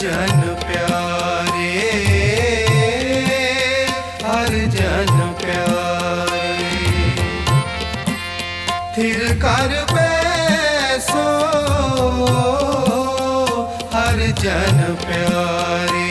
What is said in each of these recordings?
जन प्यारे, हर जन प्यारे। थिर कर बैसो हर जन प्यारे,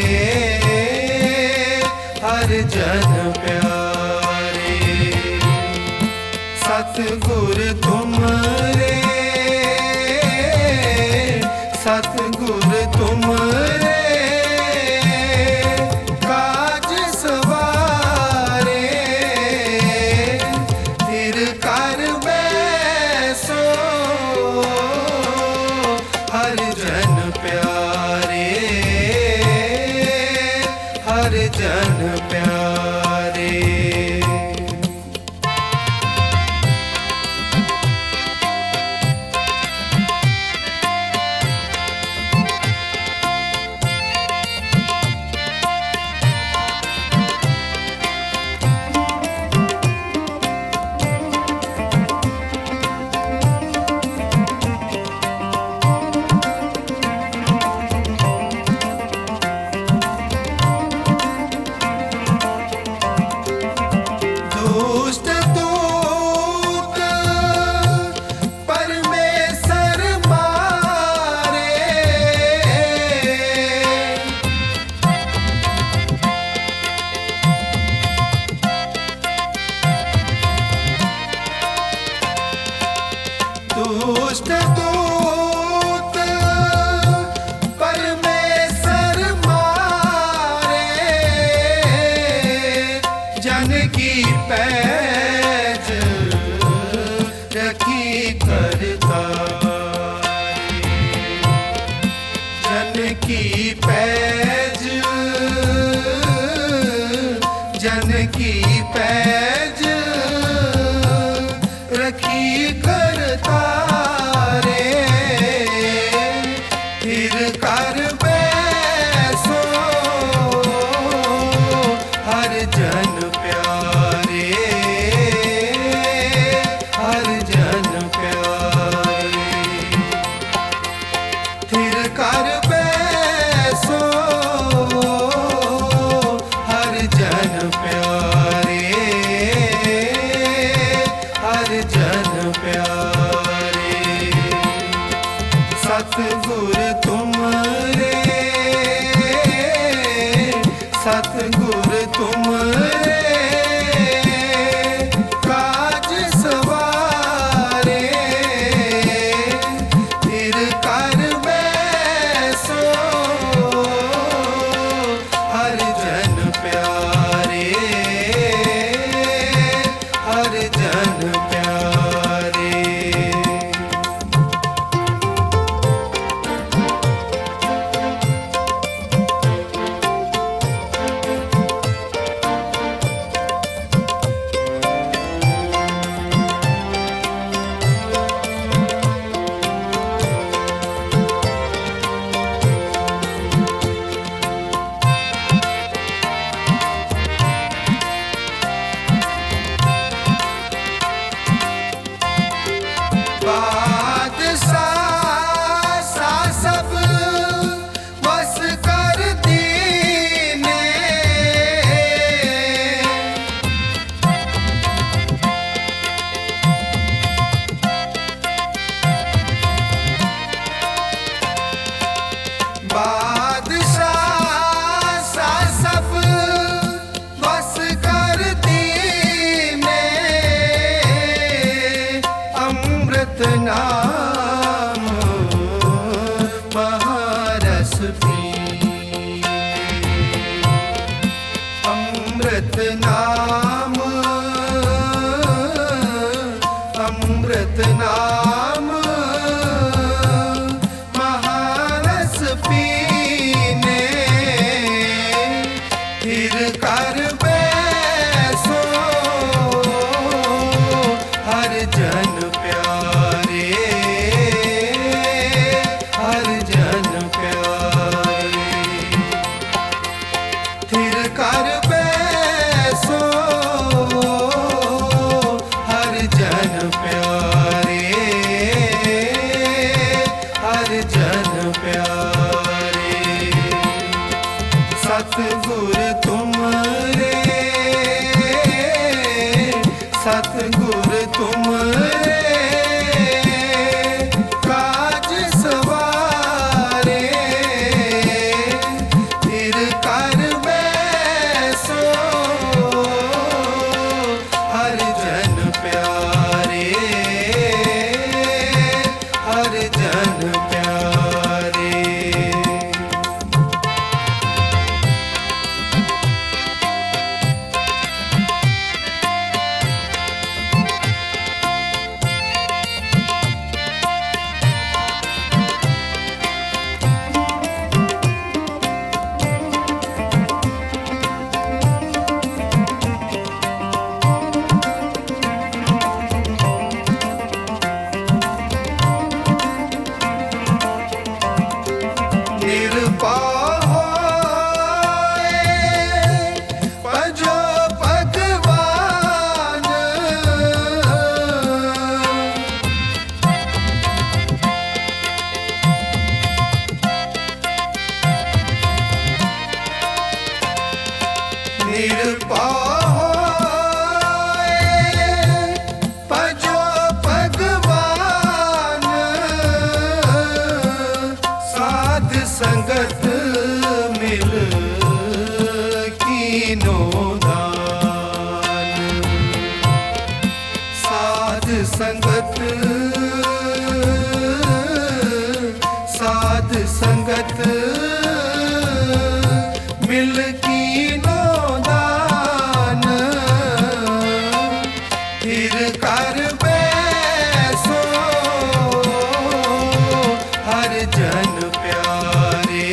हर जन प्यारे। सतगुर तुमरे, सतगुर तुमरे काज सवारे। थिर कर बैसो हर जन प्यारे, हर जन प्यारे। दुष्ट दूत परमेश्वर मारे, दुष्ट दूत परमेश्वर मारे। जन की पैज रखी करतारे, जन की पैज, जन की पैज रखी करतारे। थिर कर बैसो हर जन प्यारे, हर जन प्यारे। थिर कर बैसो हर जन प्यारे, हर जन प्यारे। सतगुर तुमरे, सतगुर तुमरे काज सवारे। थिर कर बैसो हर जन प्यारे, हर जन प्यारे। बादशाह सा सब बस कर दीने, बादशाह सा सब बस कर दीने। अमृत नाम महारस पीने, अमृत नाम, अमृत नाम महारस पीने। थिर कर बैसो हर जन प्यारे, हर जन प्यारे। थिर कर बैसो सतगुर तुम रे काज सवारे, फिर कर बैसो हर जन प्यारे, हर जन प्यारे। पजो भगवान साध संगत मिल कीनो दान, साध संगत साध संगत मिल कीनो दान, फिर कर बैसो हर जन प्यारे,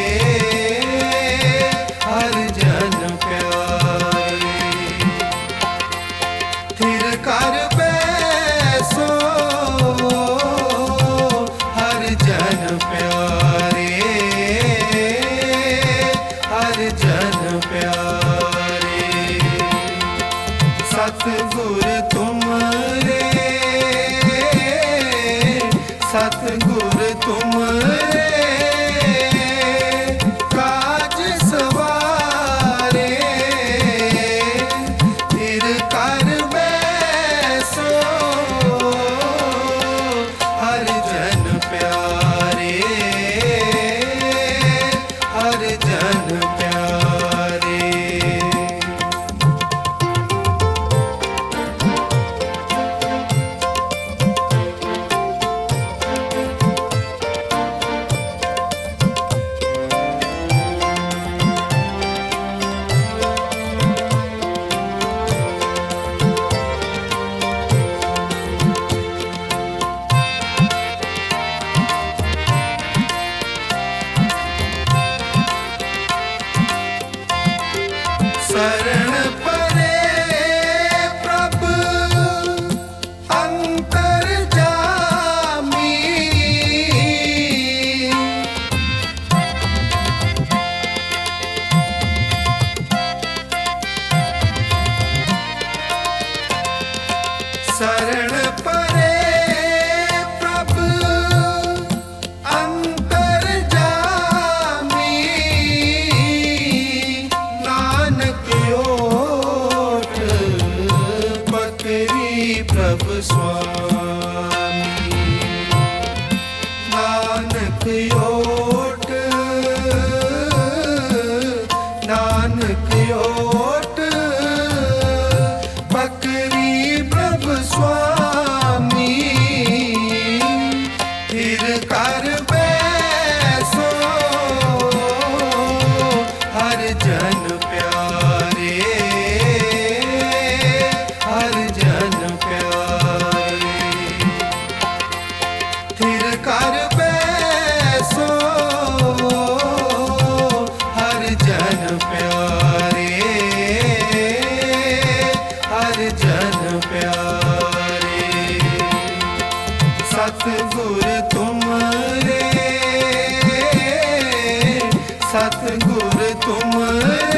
हर जन प्यारे। फिर कर बैसो हर जन प्यारे, हर जन प्यारे। सतगुर तुम रे सतगुर तुम रे काज सवारे, फिर कर बैसो हर जन प्यारे, हर जन प्यारे। शरण परे प्रभु अंतर जामी, शरण परे प्रभु अंतर जामी, नानक ओट पकड़ी प्रभु स्वामी, नानक ओट नानक ओट पकड़ी प्रभु स्वामी, फिर कर बैसो हर जन प्यारे, हर जन प्यारे। फिर कर बैसो हर जन प्यारे, हर जन प्यारे। सतगुर तुम रे सतगुर तुम